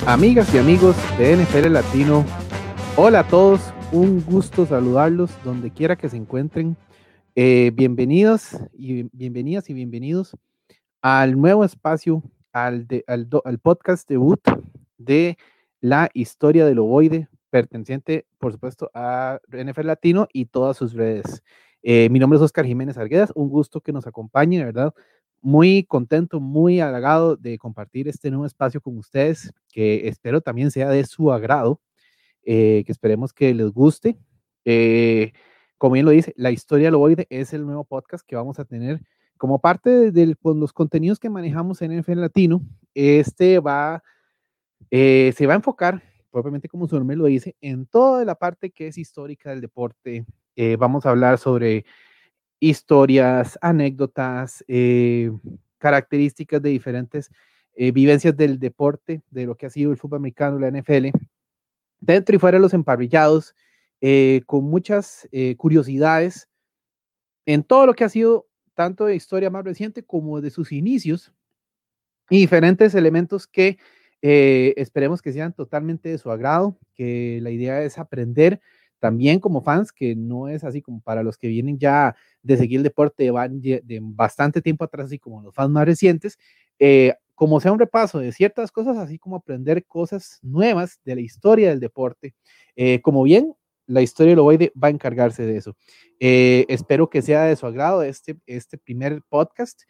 Amigas y amigos de NFL Latino, hola a todos, un gusto saludarlos donde quiera que se encuentren. Bienvenidos y bienvenidas y bienvenidos al nuevo espacio, al podcast debut de la historia del ovoide, perteneciente, por supuesto, a NFL Latino y todas sus redes. Mi nombre es Oscar Jiménez Arguedas, un gusto que nos acompañe, de verdad. Muy contento, muy halagado de compartir este nuevo espacio con ustedes, que espero también sea de su agrado, que esperemos que les guste. Como bien lo dice, La Historia del Ovoide es el nuevo podcast que vamos a tener como parte de los contenidos que manejamos en NFL Latino. Este se va a enfocar, propiamente como su nombre lo dice, en toda la parte que es histórica del deporte. Vamos a hablar sobre historias, anécdotas, características de diferentes vivencias del deporte, de lo que ha sido el fútbol americano, la NFL, dentro y fuera de los emparrillados, con muchas curiosidades en todo lo que ha sido tanto de historia más reciente como de sus inicios y diferentes elementos que esperemos que sean totalmente de su agrado, que la idea es aprender también como fans, que no es así como para los que vienen ya de seguir el deporte de bastante tiempo atrás, así como los fans más recientes, como sea un repaso de ciertas cosas, así como aprender cosas nuevas de la historia del deporte, como bien la historia del ovoide va a encargarse de eso. Espero que sea de su agrado este primer podcast.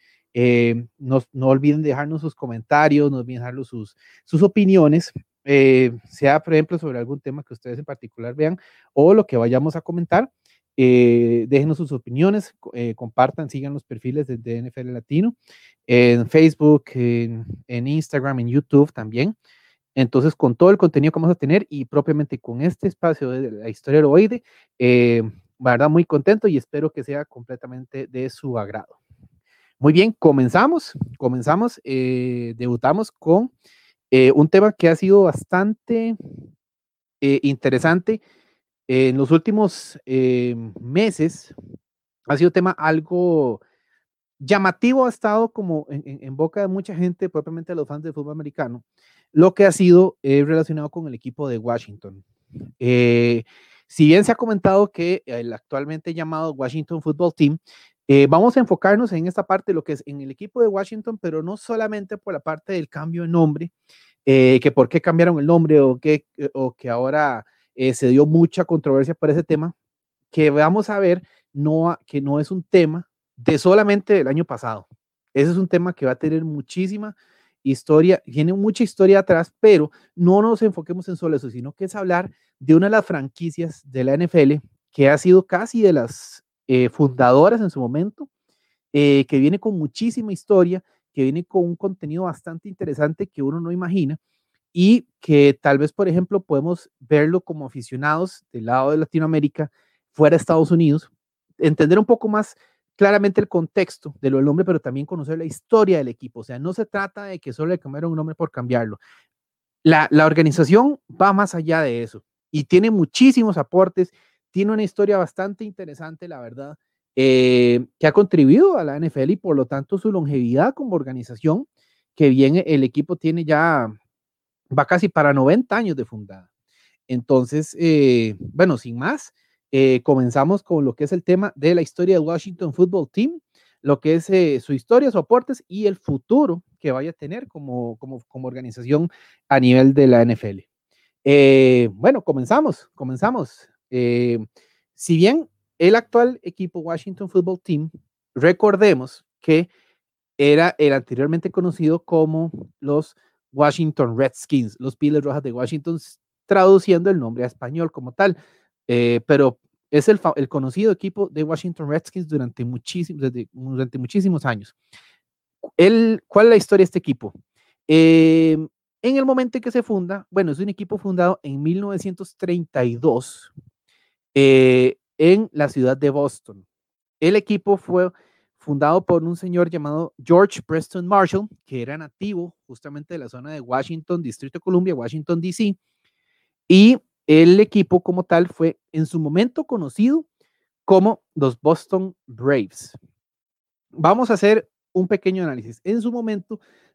No olviden dejarnos sus comentarios, no olviden dejarnos sus opiniones, sea por ejemplo sobre algún tema que ustedes en particular vean o lo que vayamos a comentar. Déjenos sus opiniones, compartan, sigan los perfiles de NFL Latino en Facebook, en Instagram, en YouTube también. Entonces, con todo el contenido que vamos a tener y propiamente con este espacio de la historia del ovoide, la verdad muy contento y espero que sea completamente de su agrado. Muy bien, comenzamos, debutamos con un tema que ha sido bastante interesante en los últimos meses. Ha sido tema algo llamativo, ha estado como en boca de mucha gente, propiamente de los fans del fútbol americano, lo que ha sido relacionado con el equipo de Washington. Eh, si bien se ha comentado que el actualmente llamado Washington Football Team, vamos a enfocarnos en esta parte, lo que es en el equipo de Washington, pero no solamente por la parte del cambio de nombre, que por qué cambiaron el nombre o que ahora se dio mucha controversia por ese tema, que vamos a ver que no es un tema de solamente el año pasado. Ese es un tema que va a tener muchísima historia, tiene mucha historia atrás, pero no nos enfoquemos en solo eso, sino que es hablar de una de las franquicias de la NFL que ha sido casi de las fundadoras en su momento, que viene con muchísima historia, que viene con un contenido bastante interesante que uno no imagina y que tal vez, por ejemplo, podemos verlo como aficionados del lado de Latinoamérica, fuera de Estados Unidos, entender un poco más claramente el contexto de lo del nombre, pero también conocer la historia del equipo. O sea, no se trata de que solo le cambiaron un nombre por cambiarlo. La organización va más allá de eso y tiene muchísimos aportes, tiene una historia bastante interesante, la verdad, que ha contribuido a la NFL y por lo tanto su longevidad como organización, que bien el equipo tiene ya, va casi para 90 años de fundada. Entonces, bueno, sin más, comenzamos con lo que es el tema de la historia del Washington Football Team, lo que es su historia, sus aportes y el futuro que vaya a tener como organización a nivel de la NFL. Bueno, comenzamos. Si bien el actual equipo Washington Football Team, recordemos que era el anteriormente conocido como los Washington Redskins, los Píles Rojas de Washington, traduciendo el nombre a español como tal, pero es el conocido equipo de Washington Redskins durante muchísimos años. ¿Cuál es la historia de este equipo? En el momento en que se funda, bueno, es un equipo fundado en 1932 en la ciudad de Boston. El equipo fue fundado por un señor llamado George Preston Marshall, que era nativo justamente de la zona de Washington, Distrito de Columbia, Washington, D.C. Y el equipo como tal fue en su momento conocido como los Boston Braves. Vamos a hacer un pequeño análisis. En su momento,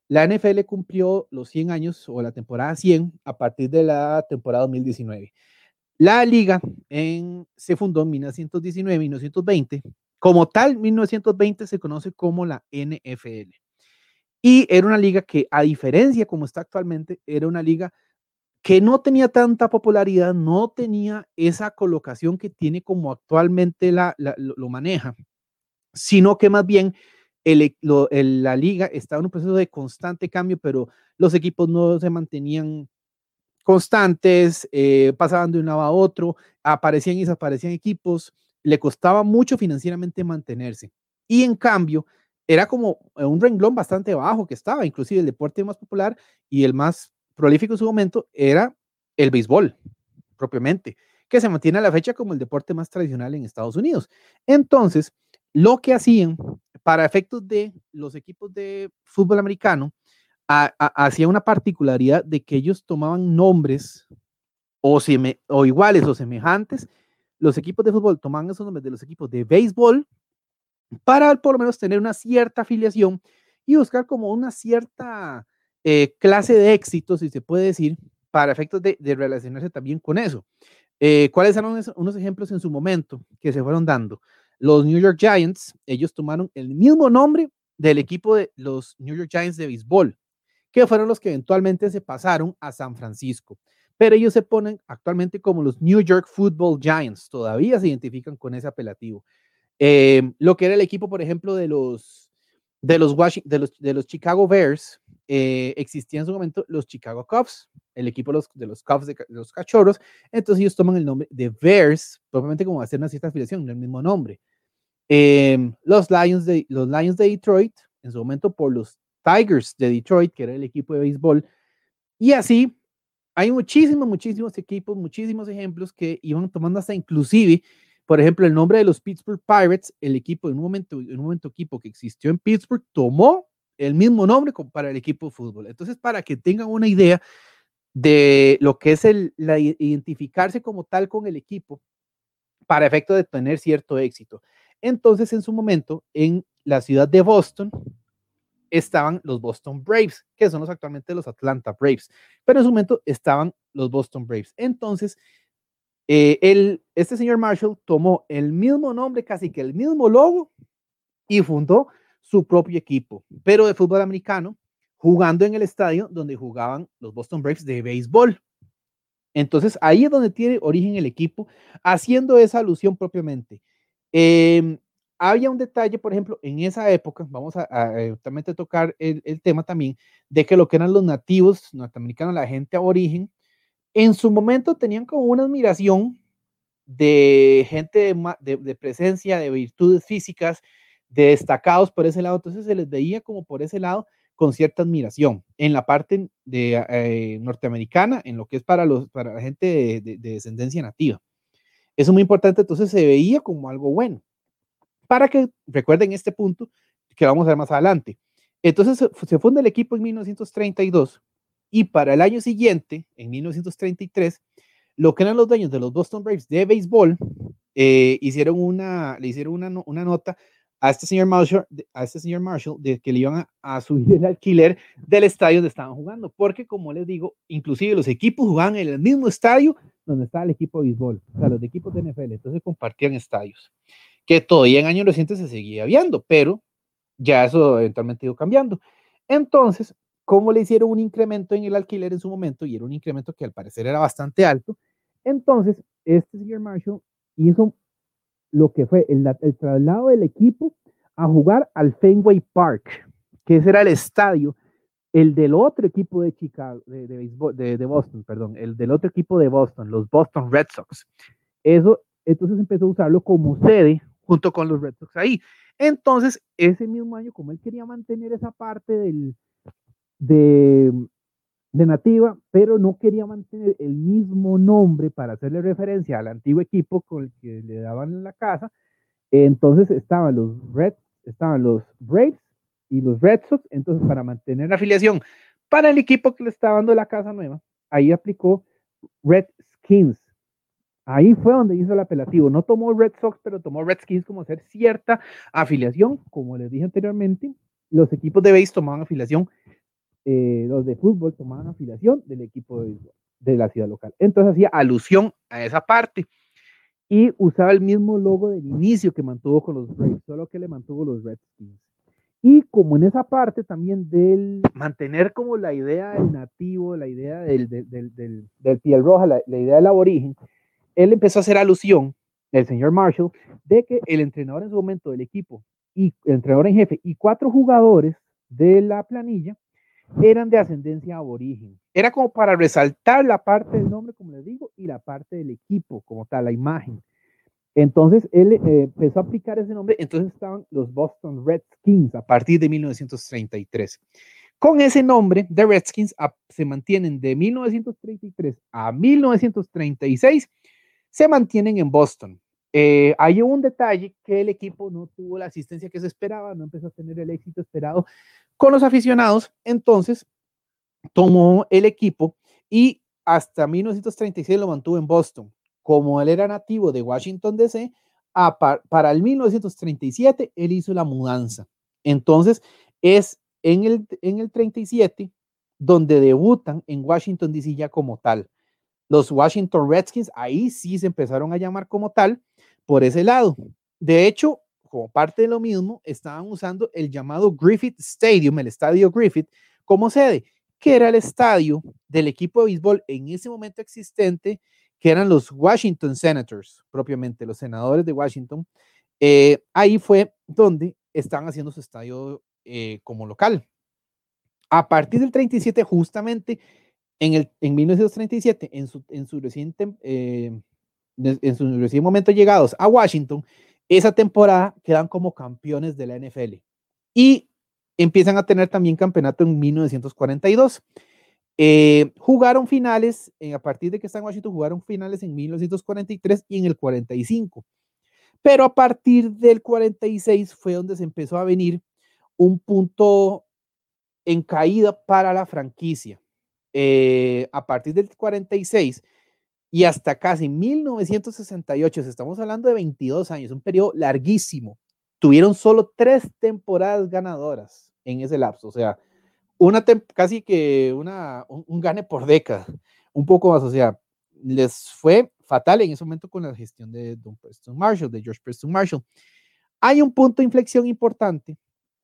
La NFL cumplió los 100 años o la temporada 100 a partir de la temporada 2019. La liga se fundó en 1919, 1920. Como tal, 1920 se conoce como la NFL. Y era una liga que, a diferencia como está actualmente, era una liga que no tenía tanta popularidad, no tenía esa colocación que tiene como actualmente lo maneja, sino que más bien la liga estaba en un proceso de constante cambio, pero los equipos no se mantenían constantes, pasaban de un lado a otro, aparecían y desaparecían equipos, le costaba mucho financieramente mantenerse. Y en cambio, era como un renglón bastante bajo que estaba, inclusive el deporte más popular y el más prolífico en su momento era el béisbol, propiamente, que se mantiene a la fecha como el deporte más tradicional en Estados Unidos. Entonces, lo que hacían para efectos de los equipos de fútbol americano, hacía una particularidad de que ellos tomaban nombres o iguales o semejantes. Los equipos de fútbol tomaban esos nombres de los equipos de béisbol para por lo menos tener una cierta afiliación y buscar como una cierta clase de éxito, si se puede decir, para efectos de relacionarse también con eso. ¿Cuáles eran unos ejemplos en su momento que se fueron dando? Los New York Giants, ellos tomaron el mismo nombre del equipo de los New York Giants de béisbol, que fueron los que eventualmente se pasaron a San Francisco. Pero ellos se ponen actualmente como los New York Football Giants, todavía se identifican con ese apelativo. Lo que era el equipo, por ejemplo, de los Chicago Bears, existía en su momento los Chicago Cubs, el equipo de los Cubs de los Cachorros, entonces ellos toman el nombre de Bears, probablemente como hacer una cierta afiliación, el mismo nombre. Los Lions de Detroit, en su momento por los Tigers de Detroit, que era el equipo de béisbol, y así hay muchísimos equipos, muchísimos ejemplos que iban tomando hasta inclusive, por ejemplo, el nombre de los Pittsburgh Pirates, el equipo en un momento equipo que existió en Pittsburgh, tomó el mismo nombre para el equipo de fútbol. Entonces, para que tengan una idea de lo que es identificarse como tal con el equipo, para efecto de tener cierto éxito. Entonces, en su momento, en la ciudad de Boston, estaban los Boston Braves, que son actualmente los Atlanta Braves, pero en su momento estaban los Boston Braves. Entonces, este señor Marshall tomó el mismo nombre, casi que el mismo logo, y fundó su propio equipo, pero de fútbol americano, jugando en el estadio donde jugaban los Boston Braves de béisbol. Entonces, ahí es donde tiene origen el equipo, haciendo esa alusión propiamente. Había un detalle, por ejemplo, en esa época, vamos a tocar el tema también, de que lo que eran los nativos norteamericanos, la gente aborigen, en su momento tenían como una admiración de gente de presencia, de virtudes físicas, de destacados por ese lado, entonces se les veía como por ese lado con cierta admiración en la parte de norteamericana, en lo que es para la gente de descendencia nativa. Eso es muy importante, entonces se veía como algo bueno. Para que recuerden este punto que vamos a ver más adelante. Entonces se funda el equipo en 1932 y para el año siguiente, en 1933, lo que eran los dueños de los Boston Braves de béisbol le hicieron una nota a este señor Marshall de que le iban a subir el alquiler del estadio donde estaban jugando, porque como les digo, inclusive los equipos jugaban en el mismo estadio donde estaba el equipo de béisbol, o sea, los de equipos de NFL, entonces compartían estadios, que todavía en años recientes se seguía viendo, pero ya eso eventualmente iba cambiando. Entonces, como le hicieron un incremento en el alquiler en su momento, y era un incremento que al parecer era bastante alto, entonces este señor Marshall hizo lo que fue el traslado del equipo a jugar al Fenway Park, que ese era el estadio, el del otro equipo de Chicago, de Boston, perdón, el del otro equipo de Boston, los Boston Red Sox. Eso, entonces empezó a usarlo como sede junto con los Red Sox ahí. Entonces, ese mismo año, como él quería mantener esa parte de nativa, pero no quería mantener el mismo nombre para hacerle referencia al antiguo equipo con el que le daban la casa, entonces estaban los Braves y los Red Sox, entonces para mantener la afiliación para el equipo que le estaba dando la casa nueva, ahí aplicó Redskins. Ahí fue donde hizo el apelativo. No tomó Red Sox, pero tomó Redskins como hacer cierta afiliación. Como les dije anteriormente, los equipos de base tomaban afiliación los de fútbol tomaban afiliación del equipo de béisbol de la ciudad local. Entonces hacía alusión a esa parte y usaba el mismo logo del inicio que mantuvo con los Braves, solo que le mantuvo los Redskins. Y como en esa parte también del mantener como la idea del nativo, la idea del piel roja, la idea del aborigen, él empezó a hacer alusión, el señor Marshall, de que el entrenador en su momento del equipo, y el entrenador en jefe, y 4 jugadores de la planilla, eran de ascendencia aborigen. Era como para resaltar la parte del nombre, como les digo, y la parte del equipo, como tal, la imagen. Entonces él empezó a aplicar ese nombre, entonces estaban los Boston Redskins a partir de 1933. Con ese nombre de Redskins se mantienen de 1933 a 1936, se mantienen en Boston. Hay un detalle que el equipo no tuvo la asistencia que se esperaba, no empezó a tener el éxito esperado con los aficionados, entonces tomó el equipo y hasta 1936 lo mantuvo en Boston. Como él era nativo de Washington, D.C., para el 1937 él hizo la mudanza. Entonces es en el 37 donde debutan en Washington, D.C. ya como tal. Los Washington Redskins, ahí sí se empezaron a llamar como tal por ese lado. De hecho, como parte de lo mismo, estaban usando el llamado Griffith Stadium, el estadio Griffith, como sede, que era el estadio del equipo de béisbol en ese momento existente, que eran los Washington Senators, propiamente los senadores de Washington. Ahí fue donde estaban haciendo su estadio como local. A partir del 37, justamente en 1937, en su reciente momento llegados a Washington, esa temporada quedan como campeones de la NFL y empiezan a tener también campeonato en 1942. Jugaron finales, a partir de que están en Washington, jugaron finales en 1943 y en el 45. Pero a partir del 46 fue donde se empezó a venir un punto en caída para la franquicia. A partir del 46 y hasta casi 1968, estamos hablando de 22 años, un periodo larguísimo, tuvieron solo 3 temporadas ganadoras en ese lapso, o sea, casi que un gane por década, un poco más, o sea, les fue fatal en ese momento con la gestión de Don Preston Marshall, de George Preston Marshall. Hay un punto de inflexión importante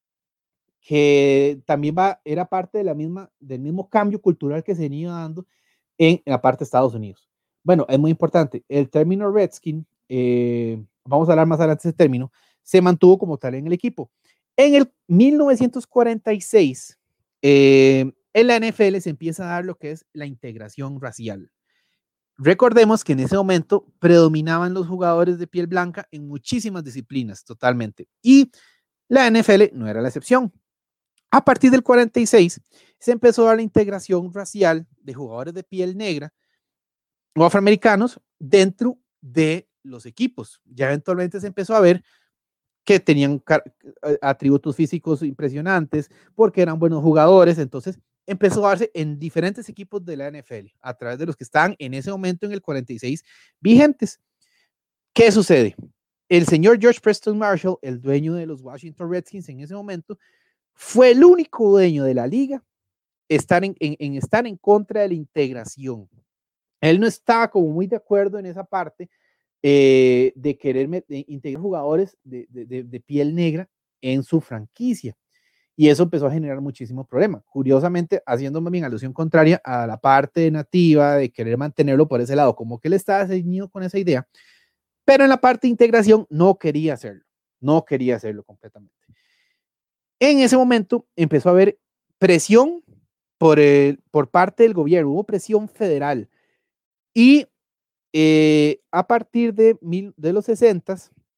que también era parte del mismo cambio cultural que se venía dando en la parte de Estados Unidos. Bueno, es muy importante. El término Redskin, vamos a hablar más adelante de ese término, se mantuvo como tal en el equipo. En el 1946, en la NFL se empieza a dar lo que es la integración racial. Recordemos que en ese momento predominaban los jugadores de piel blanca en muchísimas disciplinas, totalmente. Y la NFL no era la excepción. A partir del 46 se empezó a dar la integración racial de jugadores de piel negra o afroamericanos dentro de los equipos. Ya eventualmente se empezó a ver que tenían atributos físicos impresionantes porque eran buenos jugadores, entonces empezó a darse en diferentes equipos de la NFL a través de los que estaban en ese momento en el 46 vigentes. ¿Qué sucede? El señor George Preston Marshall, el dueño de los Washington Redskins en ese momento, fue el único dueño de la liga estar en estar en contra de la integración. Él no estaba como muy de acuerdo en esa parte de querer integrar jugadores de piel negra en su franquicia. Y eso empezó a generar muchísimos problemas. Curiosamente, haciendo más bien alusión contraria a la parte nativa de querer mantenerlo por ese lado, como que él estaba ceñido con esa idea, pero en la parte de integración no quería hacerlo completamente. En ese momento empezó a haber presión por parte del gobierno, hubo presión federal. Y a partir de los 60,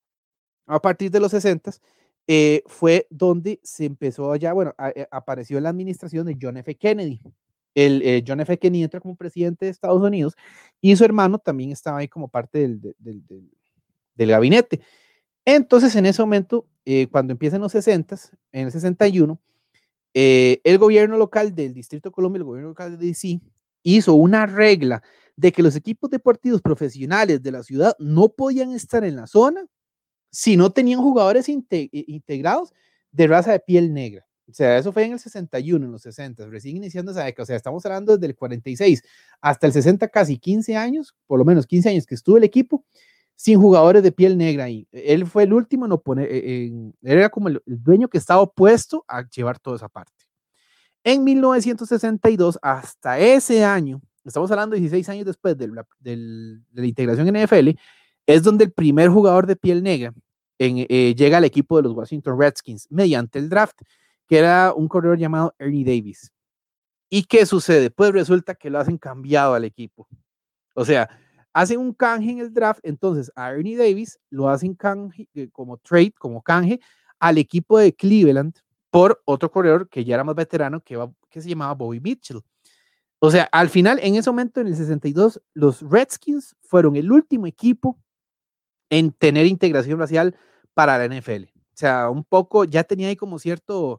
fue donde se empezó allá, bueno, apareció la administración de John F. Kennedy. John F. Kennedy entra como presidente de Estados Unidos y su hermano también estaba ahí como parte del gabinete. Entonces, en ese momento, cuando empiezan los 60, en el 61, el gobierno local del Distrito de Columbia, el gobierno local de DC, hizo una regla de que los equipos deportivos profesionales de la ciudad no podían estar en la zona si no tenían jugadores integrados de raza de piel negra. O sea, eso fue en el 61, en los 60, recién iniciando esa década. O sea, estamos hablando desde el 46 hasta el 60, casi 15 años, por lo menos 15 años que estuvo el equipo sin jugadores de piel negra ahí. Él fue el último en oponer, él era como el dueño que estaba opuesto a llevar toda esa parte. En 1962, hasta ese año, estamos hablando de 16 años después de la integración en NFL, es donde el primer jugador de piel negra llega al equipo de los Washington Redskins mediante el draft, que era un corredor llamado Ernie Davis. ¿Y qué sucede? Pues resulta que lo hacen cambiado al equipo. O sea, hacen un canje en el draft, entonces a Ernie Davis lo hacen canje, como trade, como canje, al equipo de Cleveland por otro corredor que ya era más veterano, que se llamaba Bobby Mitchell. O sea, al final, en ese momento, en el 62, los Redskins fueron el último equipo en tener integración racial para la NFL. O sea, un poco ya tenía ahí como cierto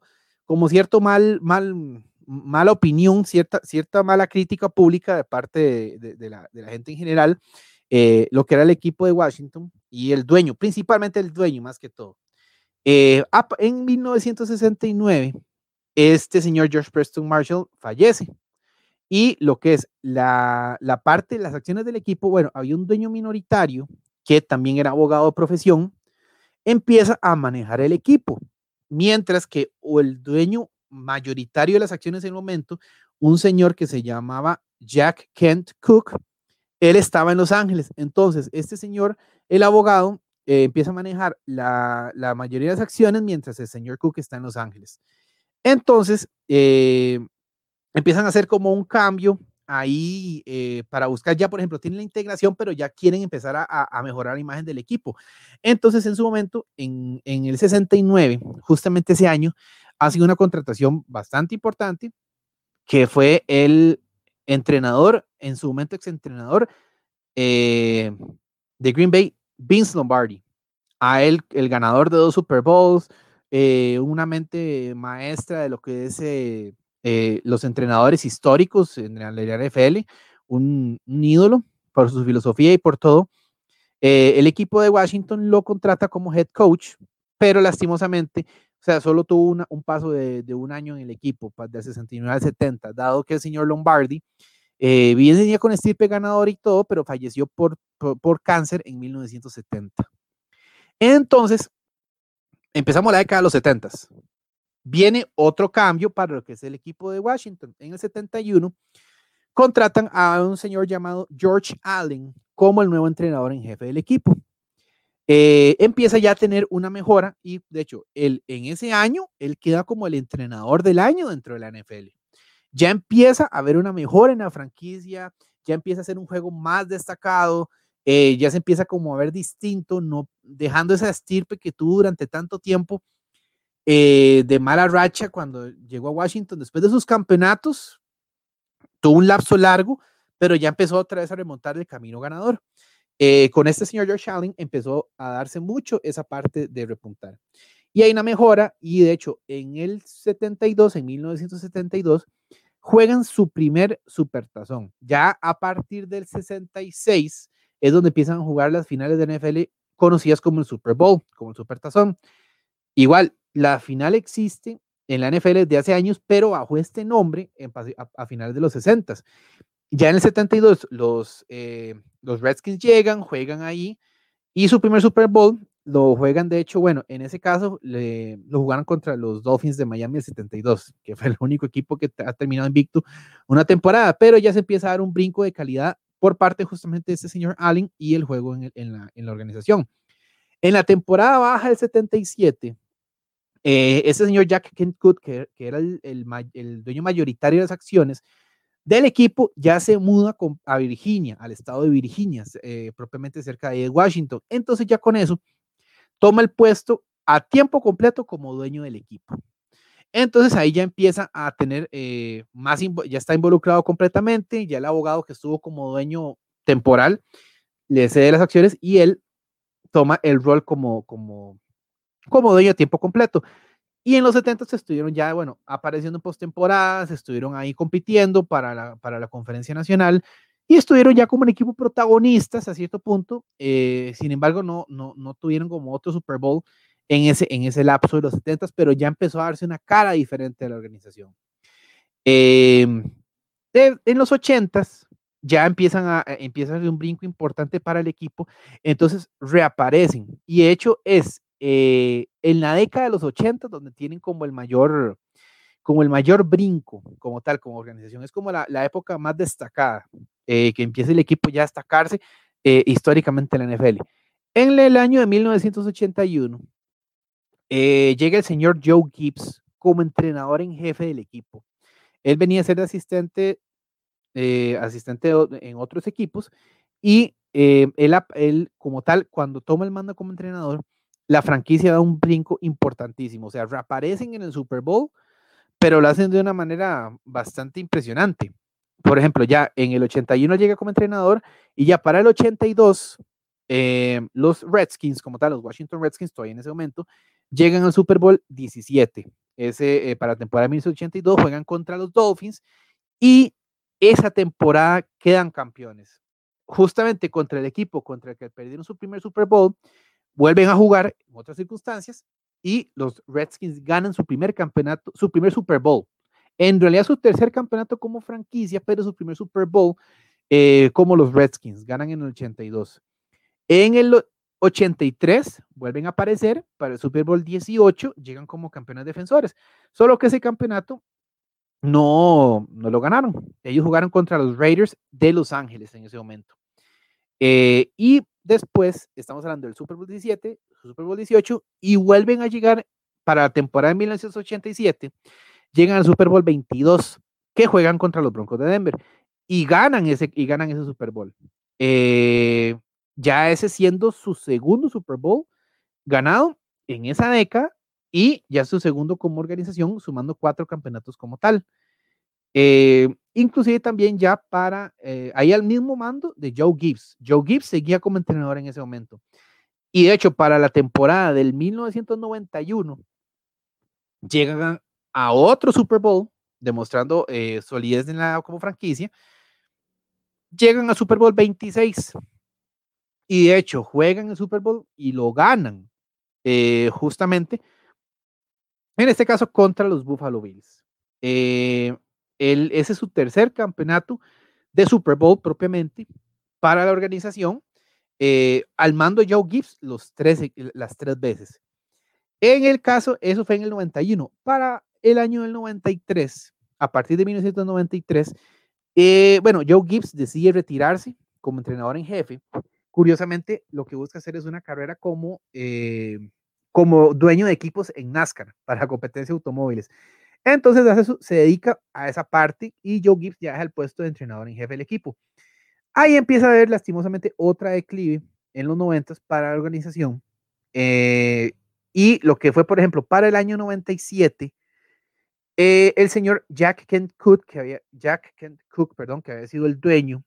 mala opinión, cierta mala crítica pública de parte de la gente en general, lo que era el equipo de Washington y el dueño, principalmente el dueño más que todo. En 1969, este señor George Preston Marshall fallece. Y lo que es la parte de las acciones del equipo, bueno, había un dueño minoritario que también era abogado de profesión, empieza a manejar el equipo, mientras que el dueño mayoritario de las acciones en el momento, un señor que se llamaba Jack Kent Cook, él estaba en Los Ángeles. Entonces, este señor, el abogado, empieza a manejar la mayoría de las acciones mientras el señor Cook está en Los Ángeles. Entonces, empiezan a hacer como un cambio ahí para buscar ya, por ejemplo, tienen la integración, pero ya quieren empezar a mejorar la imagen del equipo. Entonces, en su momento, en el 69, justamente ese año, ha sido una contratación bastante importante, que fue el entrenador, en su momento exentrenador de Green Bay, Vince Lombardi. A él, el ganador de 2 Super Bowls, una mente maestra de lo que es los entrenadores históricos en la NFL, un ídolo por su filosofía y por todo. El equipo de Washington lo contrata como head coach, pero lastimosamente, o sea, solo tuvo un paso de un año en el equipo, del 69 al 70, dado que el señor Lombardi bien venía con estirpe ganador y todo, pero falleció por cáncer en 1970. Entonces, empezamos la década de los 70. Viene otro cambio para lo que es el equipo de Washington. En el 71 contratan a un señor llamado George Allen como el nuevo entrenador en jefe del equipo. Empieza ya a tener una mejora y de hecho en ese año él queda como el entrenador del año dentro de la NFL. Ya empieza a haber una mejora en la franquicia, ya empieza a ser un juego más destacado, ya se empieza como a ver distinto, no dejando esa estirpe que tuvo durante tanto tiempo de mala racha cuando llegó a Washington después de sus campeonatos, tuvo un lapso largo, pero ya empezó otra vez a remontar el camino ganador. Con este señor George Allen empezó a darse mucho esa parte de repuntar. Y hay una mejora, y de hecho en el 72, en 1972, juegan su primer supertazón. Ya a partir del 66 es donde empiezan a jugar las finales de NFL conocidas como el Super Bowl, como el supertazón. Igual, la final existe en la NFL desde hace años, pero bajo este nombre a finales de los 60. Ya en el 72 los Redskins llegan, juegan ahí y su primer Super Bowl lo juegan, de hecho, bueno, en ese caso lo jugaron contra los Dolphins de Miami el 72, que fue el único equipo que ha terminado invicto una temporada, pero ya se empieza a dar un brinco de calidad por parte justamente de este señor Allen y el juego en la organización. En la temporada baja del 77, ese señor Jack Kent Cook, que era el dueño mayoritario de las acciones del equipo, ya se muda a Virginia, al estado de Virginia, propiamente cerca de Washington. Entonces ya con eso toma el puesto a tiempo completo como dueño del equipo. Entonces ahí ya empieza a tener ya está involucrado completamente, ya el abogado que estuvo como dueño temporal le cede las acciones y él toma el rol como dueño a tiempo completo. Y en los 70 se estuvieron ya, bueno, apareciendo en postemporadas, estuvieron ahí compitiendo para la conferencia nacional y estuvieron ya como un equipo protagonistas a cierto punto. Sin embargo, no tuvieron como otro Super Bowl en ese lapso de los 70, pero ya empezó a darse una cara diferente de la organización. En los 80s ya empieza a hacer un brinco importante para el equipo, entonces reaparecen. Y de hecho es en la década de los 80 donde tienen como el mayor brinco, como tal, como organización. Es como la época más destacada, que empieza el equipo ya a destacarse históricamente en la NFL. En el año de 1981, llega el señor Joe Gibbs como entrenador en jefe del equipo. Él venía a ser de asistente en otros equipos y él, como tal, cuando toma el mando como entrenador, la franquicia da un brinco importantísimo. O sea, reaparecen en el Super Bowl, pero lo hacen de una manera bastante impresionante. Por ejemplo, ya en el 81 llega como entrenador y ya para el 82, los Redskins, como tal, los Washington Redskins, todavía en ese momento, llegan al Super Bowl 17. Para la temporada de 1982 juegan contra los Dolphins y esa temporada quedan campeones. Justamente contra el equipo contra el que perdieron su primer Super Bowl, vuelven a jugar en otras circunstancias y los Redskins ganan su primer campeonato, su primer Super Bowl. En realidad su tercer campeonato como franquicia, pero su primer Super Bowl como los Redskins, ganan en el 82. En el 83 vuelven a aparecer para el Super Bowl 18, llegan como campeones defensores, solo que ese campeonato no lo ganaron. Ellos jugaron contra los Raiders de Los Ángeles en ese momento. Y después estamos hablando del Super Bowl 17, Super Bowl 18 y vuelven a llegar para la temporada de 1987, llegan al Super Bowl 22 que juegan contra los Broncos de Denver y ganan ese Super Bowl. Ya ese siendo su segundo Super Bowl ganado en esa década y ya su segundo como organización, sumando 4 campeonatos como tal. Inclusive también ya ahí al mismo mando de Joe Gibbs. Joe Gibbs seguía como entrenador en ese momento. Y de hecho, para la temporada del 1991, llegan a otro Super Bowl, demostrando solidez como franquicia. Llegan al Super Bowl 26. Y de hecho, juegan el Super Bowl y lo ganan. Justamente, en este caso, contra los Buffalo Bills. Ese es su tercer campeonato de Super Bowl propiamente para la organización, al mando de Joe Gibbs las 3 veces. En el caso, eso fue en el 91. Para el año del 93, a partir de 1993, bueno, Joe Gibbs decide retirarse como entrenador en jefe. Curiosamente, lo que busca hacer es una carrera como dueño de equipos en NASCAR para competencia de automóviles. Entonces se dedica a esa parte y Joe Gibbs ya es el puesto de entrenador en jefe del equipo. Ahí empieza a haber lastimosamente otra declive en los 90 para la organización. Y lo que fue, por ejemplo, para el año 97, el señor Jack Kent Cooke, que había sido el dueño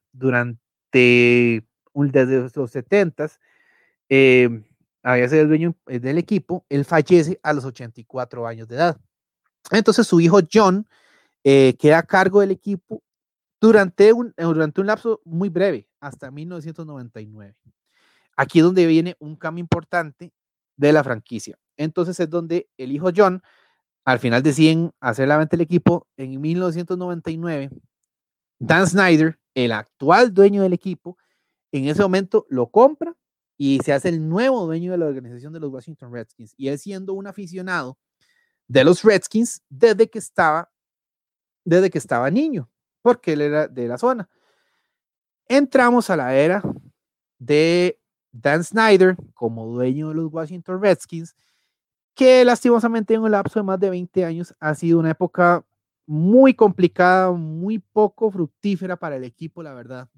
desde los 70s, había sido el dueño del equipo, él fallece a los 84 años de edad. Entonces su hijo John queda a cargo del equipo durante un lapso muy breve, hasta 1999. Aquí es donde viene un cambio importante de la franquicia. Entonces es donde el hijo John, al final deciden hacer la venta del equipo en 1999. Dan Snyder, el actual dueño del equipo, en ese momento lo compra y se hace el nuevo dueño de la organización de los Washington Redskins. Y él siendo un aficionado de los Redskins desde que estaba niño, porque él era de la zona. Entramos a la era de Dan Snyder como dueño de los Washington Redskins, que lastimosamente en un lapso de más de 20 años ha sido una época muy complicada, muy poco fructífera para el equipo, la verdad.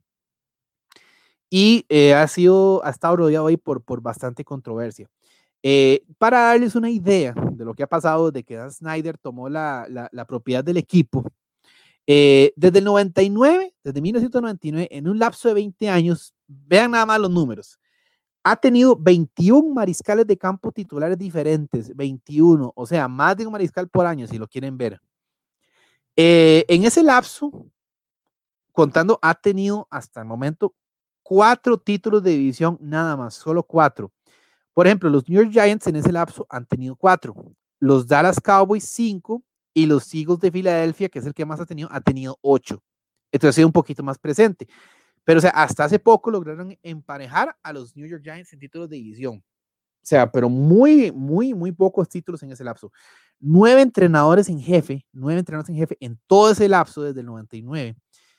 Y ha estado rodeado ahí por bastante controversia. Para darles una idea de lo que ha pasado desde que Dan Snyder tomó la propiedad del equipo, desde el 99, desde 1999, en un lapso de 20 años, vean nada más los números, ha tenido 21 mariscales de campo titulares diferentes, 21, o sea, más de un mariscal por año, si lo quieren ver. En ese lapso, contando, ha tenido hasta el momento 4 títulos de división, nada más, solo 4. Por ejemplo, los New York Giants en ese lapso han tenido 4, los Dallas Cowboys 5 y los Eagles de Filadelfia, que es el que más ha tenido 8. Entonces ha sido un poquito más presente. Pero, o sea, hasta hace poco lograron emparejar a los New York Giants en títulos de división. O sea, pero muy pocos títulos en ese lapso. 9 entrenadores en jefe en todo ese lapso desde el 99.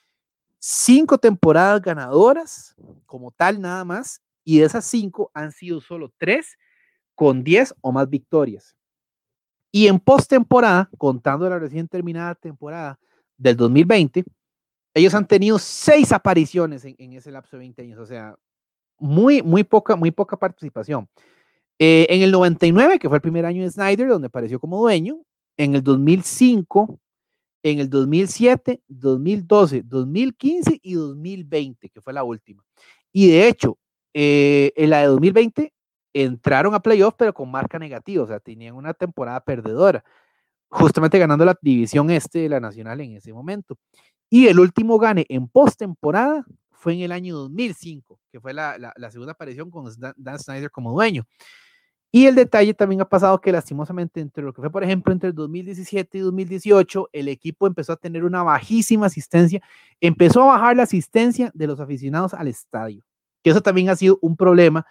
5 temporadas ganadoras como tal nada más, y de esas 5 han sido solo 3 con 10 o más victorias. Y en postemporada, contando la recién terminada temporada del 2020, ellos han tenido 6 apariciones en ese lapso de 20 años, o sea, muy poca participación. En el 99, que fue el primer año de Snyder, donde apareció como dueño, en el 2005, en el 2007, 2012, 2015 y 2020, que fue la última. Y de hecho, en la de 2020 entraron a playoff, pero con marca negativa, o sea, tenían una temporada perdedora, justamente ganando la división este de la Nacional en ese momento. Y el último gane en postemporada fue en el año 2005, que fue la segunda aparición con Dan Snyder como dueño. Y el detalle también ha pasado que lastimosamente entre lo que fue, por ejemplo, entre el 2017 y 2018, el equipo empezó a tener una bajísima asistencia, empezó a bajar la asistencia de los aficionados al estadio, que eso también ha sido un problema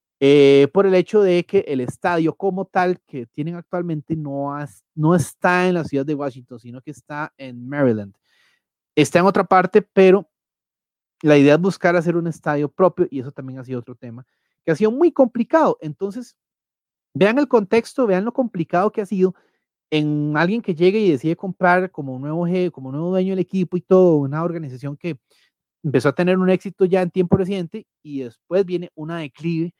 por el hecho de que el estadio como tal que tienen actualmente no está en la ciudad de Washington, sino que está en Maryland. Está en otra parte, pero la idea es buscar hacer un estadio propio y eso también ha sido otro tema que ha sido muy complicado. Entonces, vean el contexto, vean lo complicado que ha sido en alguien que llegue y decide comprar como nuevo dueño del equipo y todo, una organización que empezó a tener un éxito ya en tiempo reciente y después viene una declive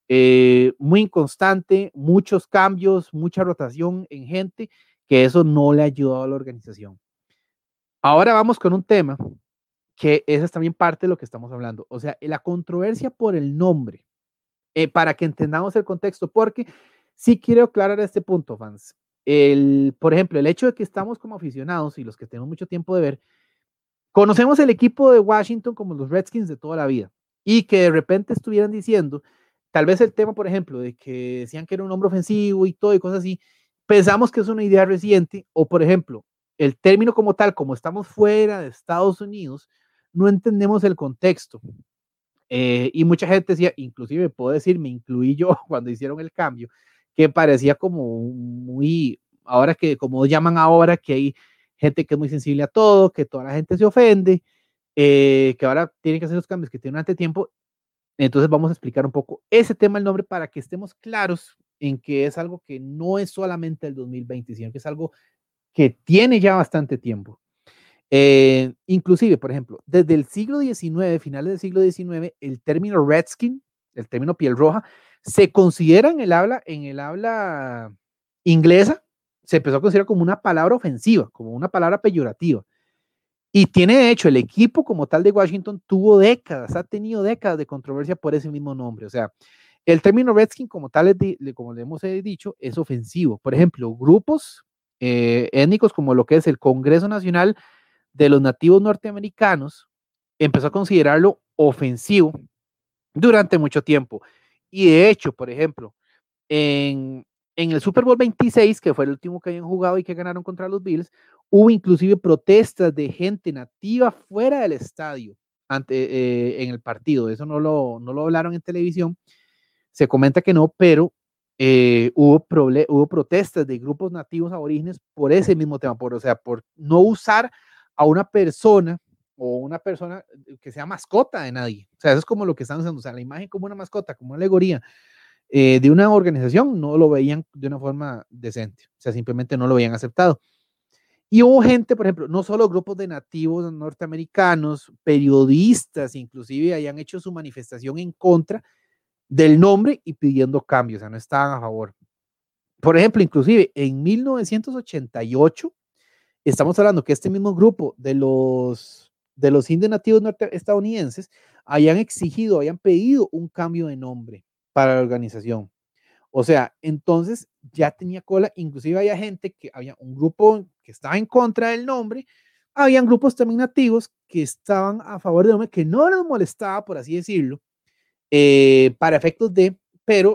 muy inconstante, muchos cambios, mucha rotación en gente, que eso no le ha ayudado a la organización. Ahora vamos con un tema que esa es también parte de lo que estamos hablando, o sea, la controversia por el nombre, para que entendamos el contexto, porque sí quiero aclarar este punto, fans. Por ejemplo, el hecho de que estamos como aficionados y los que tenemos mucho tiempo de ver, conocemos el equipo de Washington como los Redskins de toda la vida y que de repente estuvieran diciendo, tal vez el tema, por ejemplo, de que decían que era un hombre ofensivo y todo y cosas así, pensamos que es una idea reciente o, por ejemplo, el término como tal, como estamos fuera de Estados Unidos, no entendemos el contexto. Y mucha gente decía, inclusive puedo decir, me incluí yo cuando hicieron el cambio, que parecía como muy, ahora que, como llaman ahora, que hay gente que es muy sensible a todo, que toda la gente se ofende, que ahora tienen que hacer los cambios que tienen ante tiempo. Entonces vamos a explicar un poco ese tema, el nombre, para que estemos claros en que es algo que no es solamente el 2020, sino que es algo que tiene ya bastante tiempo. Inclusive, por ejemplo, desde el siglo XIX, finales del siglo XIX, el término redskin, el término piel roja, se considera en el habla inglesa, se empezó a considerar como una palabra ofensiva, como una palabra peyorativa. Y tiene, de hecho, el equipo como tal de Washington ha tenido décadas de controversia por ese mismo nombre. O sea, el término redskin como tal, como le hemos dicho, es ofensivo. Por ejemplo, grupos étnicos como lo que es el Congreso Nacional de los Nativos Norteamericanos empezó a considerarlo ofensivo durante mucho tiempo. Y de hecho, por ejemplo, en el Super Bowl 26, que fue el último que habían jugado y que ganaron contra los Bills, hubo inclusive protestas de gente nativa fuera del estadio en el partido. Eso no lo hablaron en televisión. Se comenta que no, pero hubo protestas de grupos nativos aborígenes por ese mismo tema, o sea, por no usar a una persona o una persona que sea mascota de nadie. O sea, eso es como lo que están usando, o sea, la imagen como una mascota, como una alegoría de una organización, no lo veían de una forma decente, o sea, simplemente no lo habían aceptado. Y hubo gente, por ejemplo, no solo grupos de nativos norteamericanos, periodistas, inclusive hayan hecho su manifestación en contra del nombre y pidiendo cambios, o sea, no estaban a favor. Por ejemplo, inclusive en 1988, estamos hablando que este mismo grupo de los indios nativos estadounidenses habían pedido un cambio de nombre para la organización. O sea, entonces ya tenía cola, inclusive había un grupo que estaba en contra del nombre, habían grupos también nativos que estaban a favor del nombre, que no les molestaba, por así decirlo, para efectos pero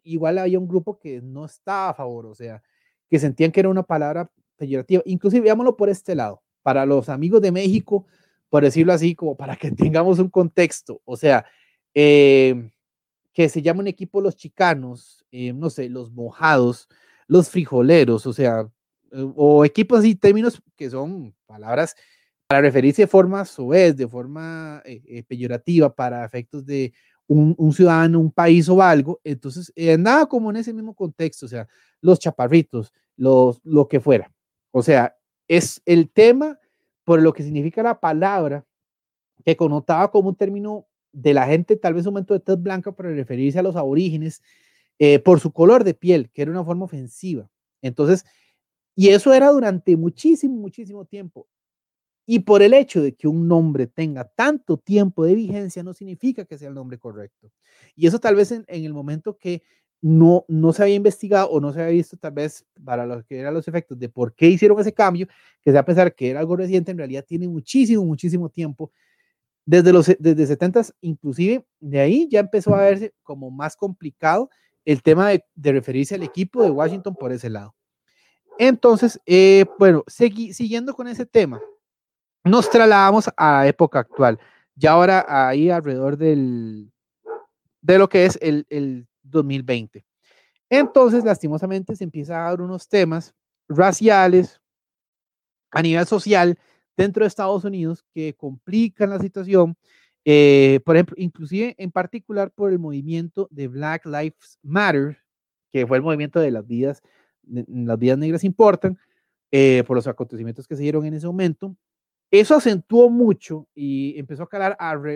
igual había un grupo que no estaba a favor, o sea, que sentían que era una palabra peyorativa. Inclusive, veámoslo por este lado, para los amigos de México, por decirlo así, como para que tengamos un contexto, o sea, que se llama un equipo los chicanos, no sé, los mojados, los frijoleros, o sea, o equipos así, términos que son palabras para referirse de forma soez, de forma peyorativa, para efectos de un ciudadano, un país o algo. Entonces, nada como en ese mismo contexto, o sea, los chaparritos, lo que fuera. O sea, es el tema por lo que significa la palabra que connotaba como un término de la gente, tal vez un momento de tez blanca para referirse a los aborígenes, por su color de piel, que era una forma ofensiva. Entonces, y eso era durante muchísimo, muchísimo tiempo. Y por el hecho de que un nombre tenga tanto tiempo de vigencia, no significa que sea el nombre correcto. Y eso tal vez en el momento que no se había investigado o no se había visto tal vez para los que eran los efectos de por qué hicieron ese cambio, que sea a pensar que era algo reciente, en realidad tiene muchísimo, muchísimo tiempo desde 70 inclusive, de ahí ya empezó a verse como más complicado el tema de referirse al equipo de Washington por ese lado. Entonces, bueno, siguiendo con ese tema, nos trasladamos a la época actual, ya ahora ahí alrededor de lo que es el 2020. Entonces, lastimosamente, se empieza a dar unos temas raciales a nivel social dentro de Estados Unidos que complican la situación, por ejemplo, inclusive en particular por el movimiento de Black Lives Matter, que fue el movimiento de las vidas negras importan, por los acontecimientos que se dieron en ese momento. Eso acentuó mucho y empezó a calar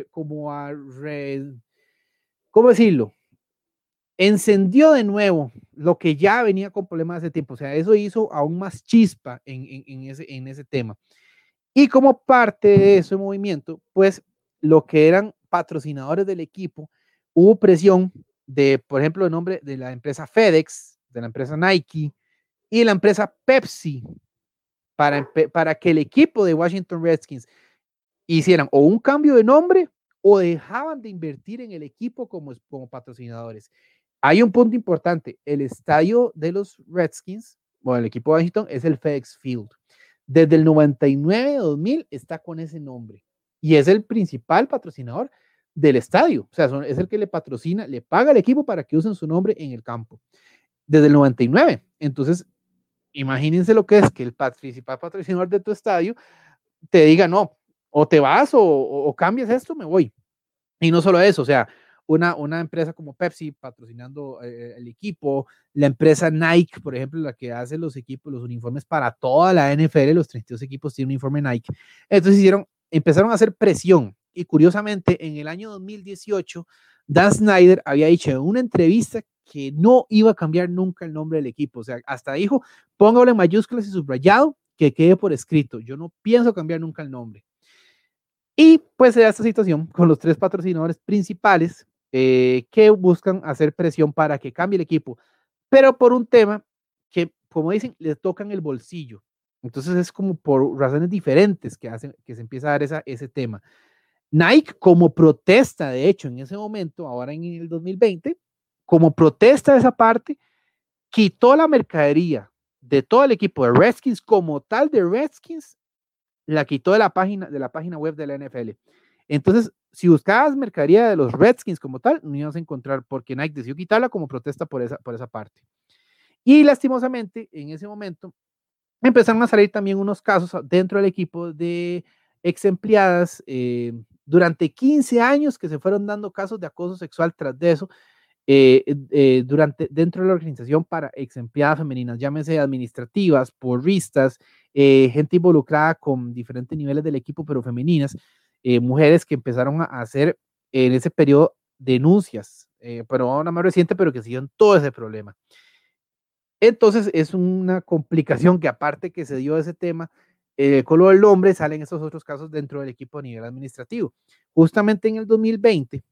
¿cómo decirlo? Encendió de nuevo lo que ya venía con problemas hace tiempo. O sea, eso hizo aún más chispa en ese tema. Y como parte de ese movimiento, pues lo que eran patrocinadores del equipo, hubo presión de, por ejemplo, el nombre de la empresa FedEx, de la empresa Nike y la empresa Pepsi para que el equipo de Washington Redskins hicieran o un cambio de nombre o dejaban de invertir en el equipo como patrocinadores. Hay un punto importante, el estadio de los Redskins, o el equipo de Washington, es el FedEx Field. Desde el 99-2000 está con ese nombre y es el principal patrocinador del estadio. O sea, es el que le patrocina, le paga al equipo para que usen su nombre en el campo. Desde el 99. Entonces, imagínense lo que es que el principal patrocinador de tu estadio te diga, no, o te vas o cambias esto, me voy. Y no solo eso, o sea, una empresa como Pepsi patrocinando el equipo, la empresa Nike, por ejemplo, la que hace los equipos, los uniformes para toda la NFL, los 32 equipos tienen un uniforme Nike. Entonces empezaron a hacer presión. Y curiosamente, en el año 2018, Dan Snyder había dicho en una entrevista que no iba a cambiar nunca el nombre del equipo. O sea, hasta dijo, póngalo en mayúsculas y subrayado, que quede por escrito. Yo no pienso cambiar nunca el nombre. Y pues se da esta situación con los tres patrocinadores principales que buscan hacer presión para que cambie el equipo, pero por un tema que, como dicen, les tocan el bolsillo. Entonces es como por razones diferentes que hacen que se empieza a dar ese tema. Nike, como protesta, de hecho, en ese momento, ahora en el 2020, como protesta de esa parte, quitó la mercadería de todo el equipo de Redskins como tal de Redskins, la quitó de la página web de la NFL. Entonces, si buscabas mercadería de los Redskins como tal, no ibas a encontrar porque Nike decidió quitarla como protesta por esa parte. Y lastimosamente, en ese momento, empezaron a salir también unos casos dentro del equipo de ex empleadas durante 15 años que se fueron dando casos de acoso sexual tras de eso, dentro de la organización para ex empleadas femeninas, llámese administrativas, porristas, gente involucrada con diferentes niveles del equipo, pero femeninas, mujeres que empezaron a hacer en ese periodo denuncias, pero una más reciente, pero que siguieron todo ese problema. Entonces es una complicación que aparte que se dio ese tema, con lo del nombre salen estos otros casos dentro del equipo a nivel administrativo. Justamente en el 2020,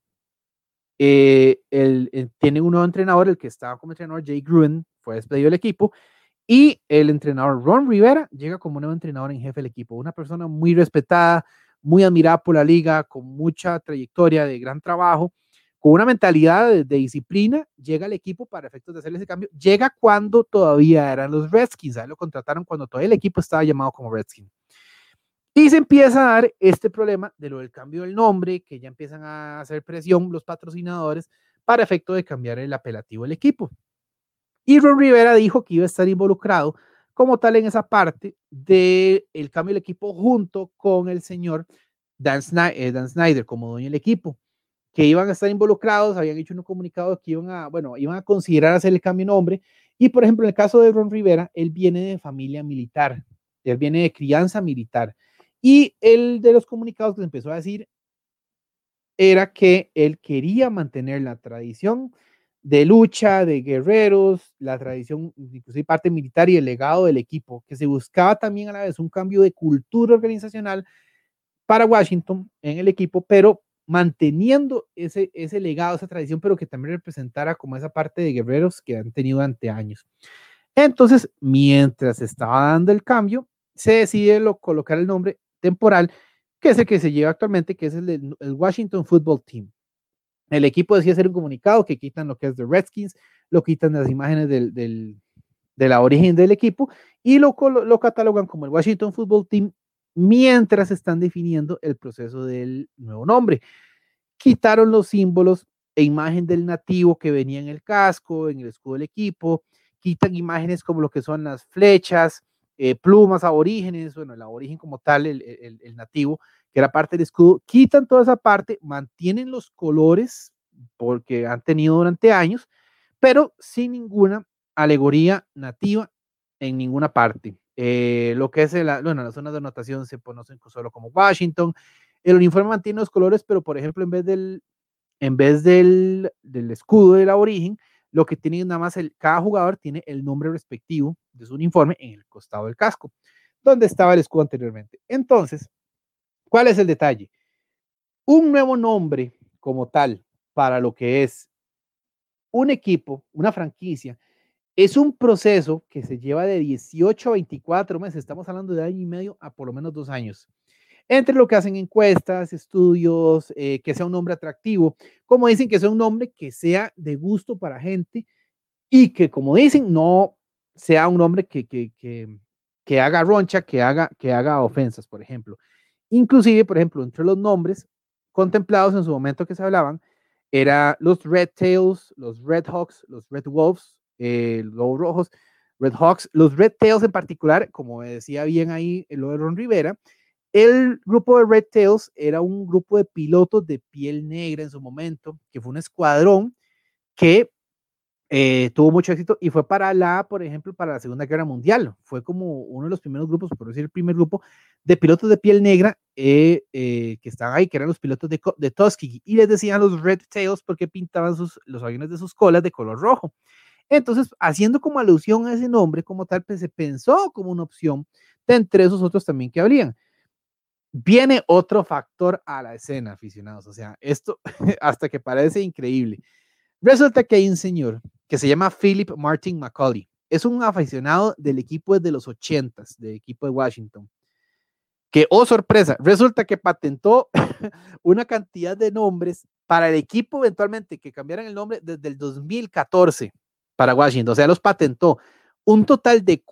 tiene un nuevo entrenador, el que estaba como entrenador, Jay Gruden, fue despedido del equipo, y el entrenador Ron Rivera llega como nuevo entrenador en jefe del equipo, una persona muy respetada, muy admirada por la liga, con mucha trayectoria de gran trabajo, con una mentalidad de disciplina, llega al equipo para efectos de hacer ese cambio. Llega cuando todavía eran los Redskins, ¿sabes? Lo contrataron cuando todavía el equipo estaba llamado como Redskins. Y se empieza a dar este problema de lo del cambio del nombre, que ya empiezan a hacer presión los patrocinadores para efecto de cambiar el apelativo del equipo. Y Ron Rivera dijo que iba a estar involucrado como tal en esa parte del cambio del equipo junto con el señor Dan Snyder como dueño del equipo, que iban a estar involucrados, habían hecho un comunicado que iban a considerar hacer el cambio de nombre. Y por ejemplo, en el caso de Ron Rivera, él viene de familia militar, él viene de crianza militar. Y el de los comunicados que se empezó a decir era que él quería mantener la tradición de lucha, de guerreros, la tradición, inclusive parte militar y el legado del equipo, que se buscaba también a la vez un cambio de cultura organizacional para Washington en el equipo, pero manteniendo ese legado, esa tradición, pero que también representara como esa parte de guerreros que han tenido durante años. Entonces, mientras estaba dando el cambio, se decide colocar el nombre temporal, que es el que se lleva actualmente, que es el Washington Football Team. El equipo decide hacer un comunicado que quitan lo que es de Redskins, lo quitan las imágenes de la origen del equipo y lo catalogan como el Washington Football Team mientras están definiendo el proceso del nuevo nombre. Quitaron los símbolos e imagen del nativo que venía en el casco, en el escudo del equipo, quitan imágenes como lo que son las flechas, plumas aborígenes, bueno, el aborigen como tal, el nativo, que era parte del escudo, quitan toda esa parte, mantienen los colores, porque han tenido durante años, pero sin ninguna alegoría nativa en ninguna parte. Lo que es las zonas de anotación se conocen solo como Washington. El uniforme mantiene los colores, pero por ejemplo, en vez del escudo del aborigen, lo que tiene nada más cada jugador tiene el nombre respectivo de su uniforme en el costado del casco, donde estaba el escudo anteriormente. Entonces, ¿cuál es el detalle? Un nuevo nombre como tal para lo que es un equipo, una franquicia, es un proceso que se lleva de 18 a 24 meses, estamos hablando de año y medio a por lo menos 2 años. Entre lo que hacen encuestas, estudios, que sea un nombre atractivo, como dicen, que sea un nombre que sea de gusto para gente y que, como dicen, no sea un nombre que haga roncha, que haga ofensas, por ejemplo. Inclusive, por ejemplo, entre los nombres contemplados en su momento que se hablaban, era los Red Tails, los Red Hawks, los Red Wolves, los rojos, Red Hawks, los Red Tails en particular, como decía bien ahí lo de Ron Rivera, el grupo de Red Tails era un grupo de pilotos de piel negra en su momento, que fue un escuadrón que tuvo mucho éxito y fue por ejemplo, para la Segunda Guerra Mundial. Fue como uno de los primeros grupos, por decir el primer grupo, de pilotos de piel negra que estaban ahí, que eran los pilotos de Tuskegee, y les decían los Red Tails porque pintaban los aviones de sus colas de color rojo. Entonces, haciendo como alusión a ese nombre como tal, pues se pensó como una opción de entre esos otros también que habrían. Viene otro factor a la escena, aficionados. O sea, esto hasta que parece increíble. Resulta que hay un señor que se llama Philip Martin Macaulay. Es un aficionado del equipo desde los 80s, del equipo de Washington. Que, oh sorpresa, resulta que patentó una cantidad de nombres para el equipo eventualmente que cambiaran el nombre desde el 2014 para Washington. O sea, los patentó un total de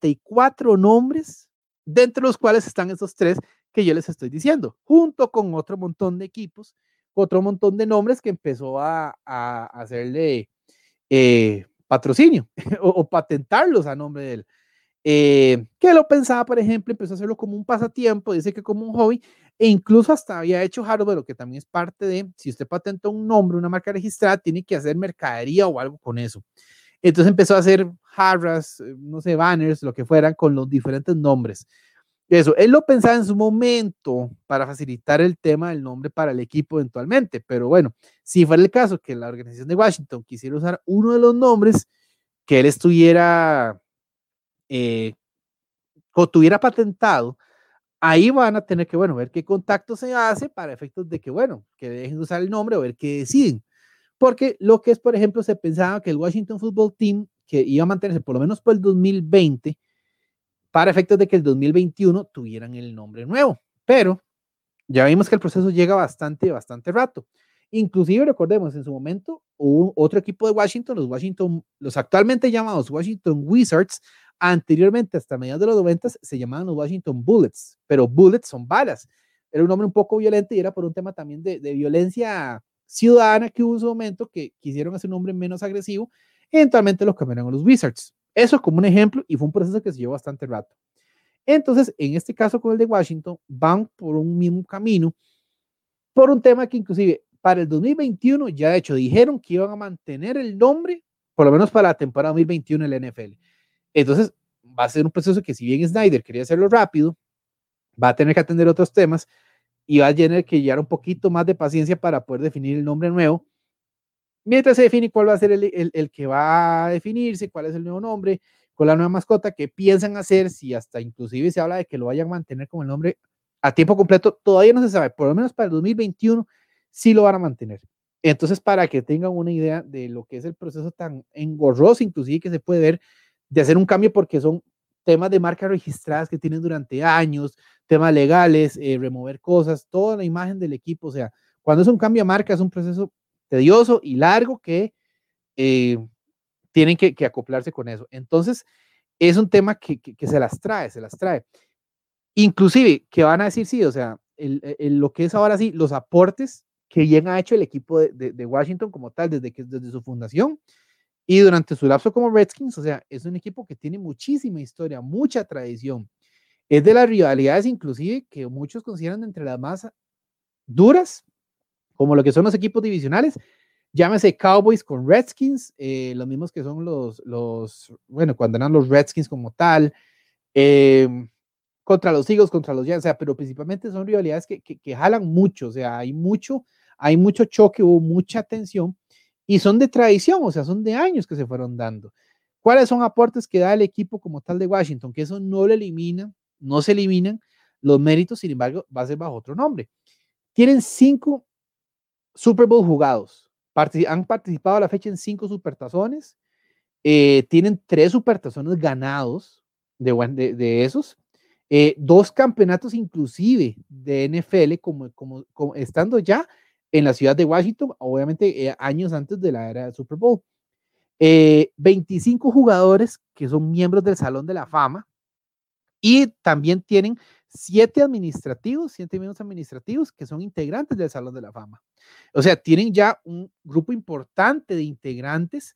44 nombres, de entre los cuales están esos tres que yo les estoy diciendo, junto con otro montón de equipos, otro montón de nombres que empezó a hacerle patrocinio o patentarlos a nombre de él. Que lo pensaba, por ejemplo, empezó a hacerlo como un pasatiempo, dice que como un hobby, e incluso hasta había hecho hardware, que también es parte de, si usted patenta un nombre, una marca registrada, tiene que hacer mercadería o algo con eso. Entonces empezó a hacer jarras, no sé, banners, lo que fueran, con los diferentes nombres. Eso, él lo pensaba en su momento para facilitar el tema del nombre para el equipo eventualmente, pero bueno, si fuera el caso que la organización de Washington quisiera usar uno de los nombres que él estuviera o tuviera patentado, ahí van a tener que, bueno, ver qué contacto se hace para efectos de que, bueno, que dejen de usar el nombre o ver qué deciden. Porque lo que es, por ejemplo, se pensaba que el Washington Football Team, que iba a mantenerse por lo menos por el 2020, para efectos de que el 2021 tuvieran el nombre nuevo. Pero ya vimos que el proceso llega bastante rato. Inclusive recordemos, en su momento hubo otro equipo de Washington, los actualmente llamados Washington Wizards, anteriormente hasta mediados de los 90 se llamaban los Washington Bullets, pero Bullets son balas. Era un nombre un poco violento y era por un tema también de violencia ciudadana que hubo en su momento, que quisieron hacer un nombre menos agresivo, y eventualmente los cambiaron a los Wizards. Eso como un ejemplo, y fue un proceso que se llevó bastante rato. Entonces, en este caso con el de Washington, van por un mismo camino, por un tema que inclusive para el 2021 ya de hecho dijeron que iban a mantener el nombre, por lo menos para la temporada 2021 en la NFL. Entonces, va a ser un proceso que si bien Snyder quería hacerlo rápido, va a tener que atender otros temas y va a tener que llevar un poquito más de paciencia para poder definir el nombre nuevo, mientras se define cuál va a ser el que va a definirse, cuál es el nuevo nombre, con la nueva mascota, qué piensan hacer, si hasta inclusive se habla de que lo vayan a mantener con el nombre a tiempo completo, todavía no se sabe, por lo menos para el 2021 sí lo van a mantener. Entonces, para que tengan una idea de lo que es el proceso tan engorroso, inclusive que se puede ver, de hacer un cambio, porque son temas de marcas registradas que tienen durante años, temas legales, remover cosas, toda la imagen del equipo, o sea, cuando es un cambio de marca es un proceso tedioso y largo que tienen que acoplarse con eso. Entonces, es un tema que se las trae, se las trae. Inclusive, que van a decir, sí, o sea, lo que es ahora sí, los aportes que bien ha hecho el equipo de Washington como tal, desde su fundación y durante su lapso como Redskins, o sea, es un equipo que tiene muchísima historia, mucha tradición. Es de las rivalidades inclusive que muchos consideran entre las más duras, como lo que son los equipos divisionales, llámese Cowboys con Redskins, los mismos que son bueno, cuando eran los Redskins como tal, contra los Eagles, contra los Giants, o sea, pero principalmente son rivalidades que jalan mucho, o sea, hay mucho choque, hubo mucha tensión y son de tradición, o sea, son de años que se fueron dando. ¿Cuáles son aportes que da el equipo como tal de Washington? Que eso no lo elimina, no se eliminan los méritos, sin embargo, va a ser bajo otro nombre. Tienen 5 Super Bowl jugados, han participado a la fecha en 5 supertazones, tienen 3 supertazones ganados de esos, 2 campeonatos inclusive de NFL como estando ya en la ciudad de Washington, obviamente años antes de la era del Super Bowl. 25 jugadores que son miembros del Salón de la Fama y también tienen 7 miembros administrativos que son integrantes del Salón de la Fama. O sea, tienen ya un grupo importante de integrantes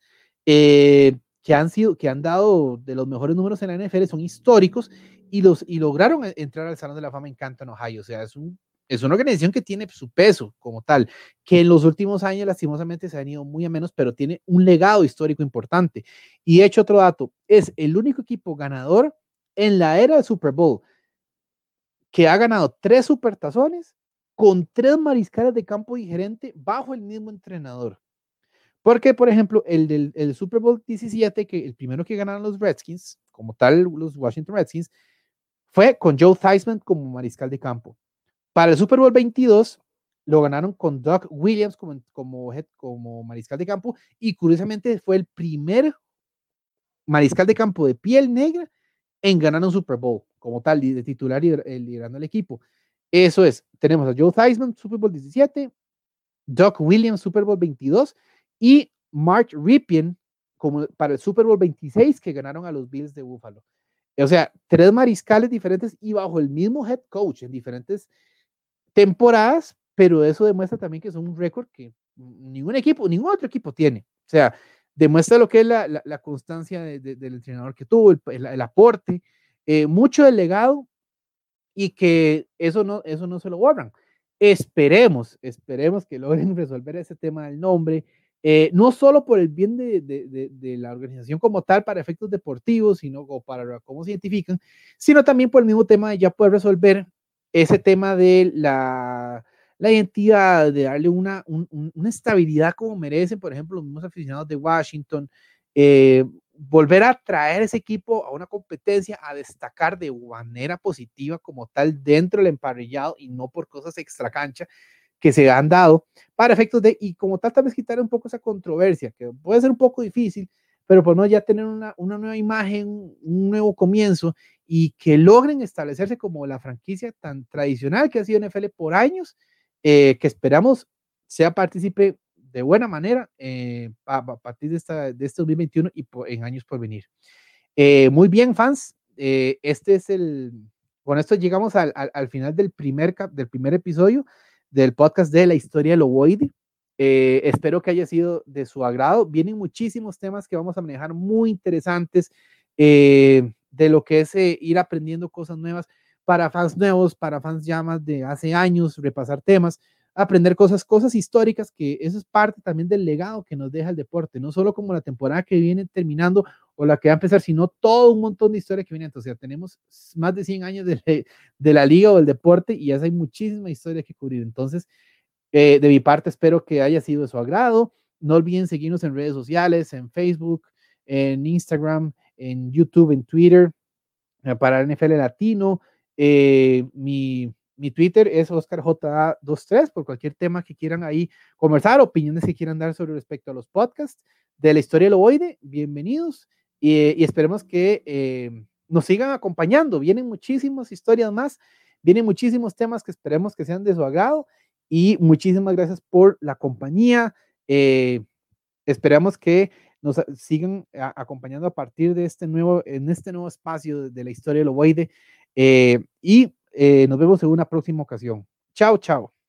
que han dado de los mejores números en la NFL, son históricos y lograron entrar al Salón de la Fama en Canton, Ohio. O sea, es una organización que tiene su peso como tal, que en los últimos años lastimosamente se han ido muy a menos, pero tiene un legado histórico importante. Y de hecho, otro dato, es el único equipo ganador en la era del Super Bowl que ha ganado 3 supertazones con 3 mariscales de campo diferente bajo el mismo entrenador. Porque, por ejemplo, el Super Bowl 17, que el primero que ganaron los Redskins, como tal, los Washington Redskins, fue con Joe Theismann como mariscal de campo. Para el Super Bowl 22, lo ganaron con Doug Williams como mariscal de campo, y curiosamente fue el primer mariscal de campo de piel negra en ganar un Super Bowl, como tal, de titular y liderando el equipo. Eso es, tenemos a Joe Theismann, Super Bowl 17, Doug Williams, Super Bowl 22, y Mark Rypien como para el Super Bowl 26 que ganaron a los Bills de Buffalo. O sea, 3 mariscales diferentes y bajo el mismo head coach en diferentes temporadas, pero eso demuestra también que es un récord que ningún otro equipo tiene. O sea, demuestra lo que es la constancia del entrenador que tuvo, el aporte, mucho del legado, y que eso no se lo borran. Esperemos que logren resolver ese tema del nombre, no solo por el bien de la organización como tal para efectos deportivos, sino para cómo se identifican, sino también por el mismo tema de ya poder resolver ese tema de la identidad, de darle una estabilidad como merecen, por ejemplo, los mismos aficionados de Washington, volver a traer ese equipo a una competencia, a destacar de manera positiva como tal dentro del emparrillado y no por cosas extra cancha que se han dado para efectos y como tal vez quitar un poco esa controversia, que puede ser un poco difícil, pero por no ya tener una nueva imagen, un nuevo comienzo, y que logren establecerse como la franquicia tan tradicional que ha sido NFL por años, que esperamos sea partícipe de buena manera a partir de este 2021 y en años por venir. Muy bien, fans. Con esto llegamos al final del primer episodio del podcast de la historia del ovoide. Espero que haya sido de su agrado. Vienen muchísimos temas que vamos a manejar muy interesantes de lo que es ir aprendiendo cosas nuevas para fans nuevos, para fans ya más de hace años, repasar temas, aprender cosas históricas, que eso es parte también del legado que nos deja el deporte, no solo como la temporada que viene terminando o la que va a empezar, sino todo un montón de historia que viene. Entonces, tenemos más de 100 años de la liga o del deporte y ya hay muchísima historia que cubrir. Entonces, de mi parte, espero que haya sido de su agrado. No olviden seguirnos en redes sociales, en Facebook, en Instagram, en YouTube, en Twitter, para NFL Latino. Mi Twitter es OscarJA23 por cualquier tema que quieran ahí conversar, opiniones que quieran dar sobre respecto a los podcasts de la historia del ovoide. Bienvenidos y esperemos que nos sigan acompañando. Vienen muchísimas historias más, vienen muchísimos temas que esperemos que sean de su agrado y muchísimas gracias por la compañía. Esperamos que nos sigan acompañando a partir de en este nuevo espacio de la historia del ovoide y nos vemos en una próxima ocasión. Chao, chao.